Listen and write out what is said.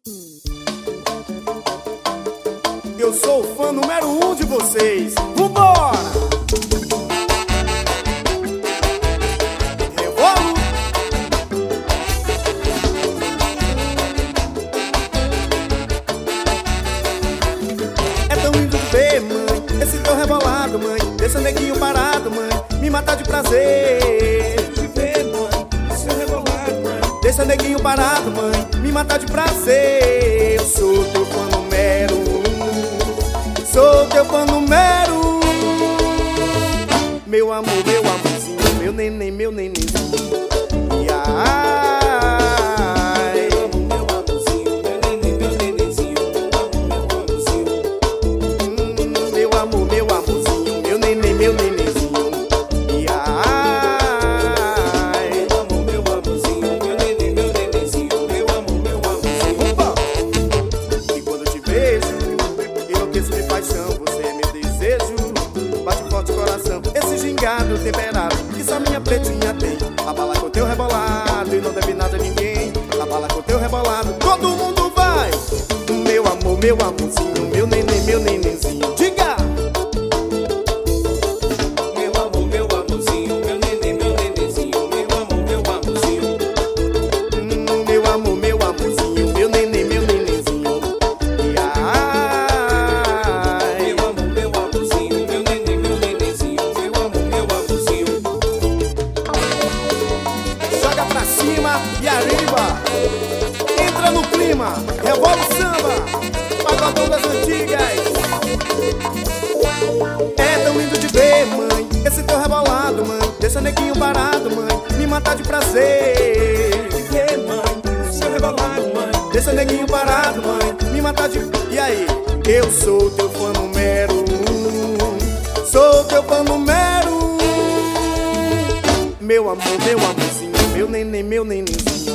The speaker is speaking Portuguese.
Eu sou o fã número 1 de vocês. Vambora! Revolo! É tão lindo de ver, mãe, esse teu rebolado, mãe. Deixa neguinho parado, mãe, me matar de prazer. De ver, mãe, esse rebolado, mãe. Deixa neguinho parado, mãe, me matar de prazer. Eu sou teu fã número 1. Sou teu fã número 1. Meu amor, meu amorzinho, meu neném, meu nenenzinho. E ai, Meu amorzinho, meu neném, meu nenenzinho. Meu amorzinho. Meu amor, meu amorzinho, meu neném, meu nenenzinho. E ai, Meu amorzinho, meu neném, meu nenenzinho. Meu amorzinho. opa! E quando eu te vejo, enlouqueço de paixão. Você é meu desejo, bate forte o coração. Esse gingado temperado que só minha pretinha tem. Abala com teu rebolado e não deve nada a ninguém. Abala com teu rebolado, todo mundo vai. Meu amor, meu amorzinho, meu neném, meu nenenzinho. Diga! Meu amorzinho, meu neném, meu nenenzinho. Meu amorzinho. Meu amor, meu amorzinho, meu neném, meu nenenzinho. E ai, Meu amorzinho, meu neném, meu nenenzinho. Meu amorzinho. joga pra cima e arriba. Entra no clima, rebola o samba, pagodão das antigas. É tão lindo de ver, mãe, esse teu rebolado, mãe. Deixa neguinho parado, mãe, me matar de prazer. De ver, mãe, seu rebolado, mãe. Deixa neguinho parado, mãe, me matar de... E aí? Eu sou teu fã número 1. Sou teu fã número 1. Meu amor, meu amorzinho, meu neném, meu nenenzinho.